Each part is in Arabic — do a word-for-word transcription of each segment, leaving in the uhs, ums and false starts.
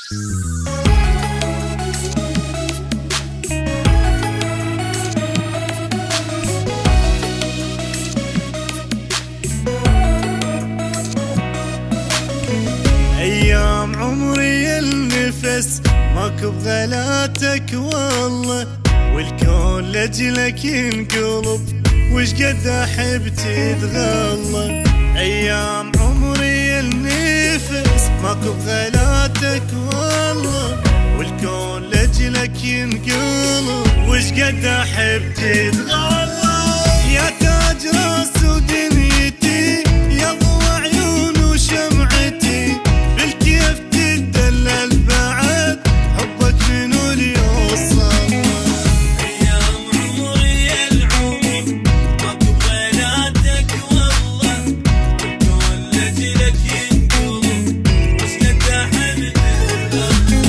ايام عمري النفس ماكو بغلاتك والله، والكون لاجلك ينقلب وش قد احب تتغلى. ايام عمري النفس ماكو بغلاتك والله، والكون لاجلك ينقلب وش قد احب تتغلى. يا تاج راس ودنيتي يا ضوء عيون وشمعتي، بالكيف تدلل بعد حبك من اليوصل. ايام عمري العمر ماكو بغلاتك والله، والكون لاجلك ينقلب وش قد احب تتغلى.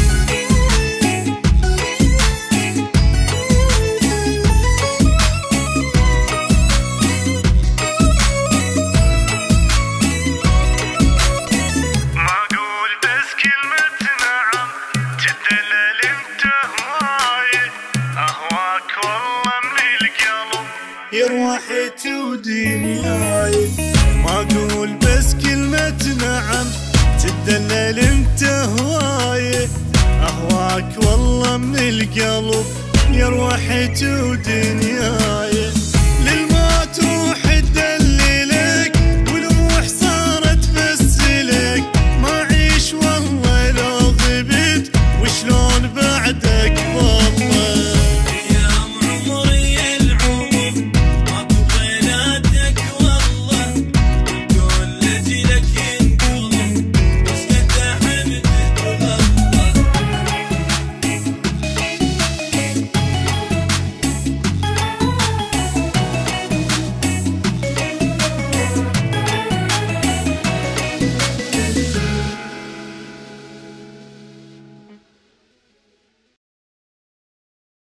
يا روحتي ودنياي ما اقول بس كلمة نعم، تدلل انت هواي اهواك والله من القلب. يا روحتي ودنياي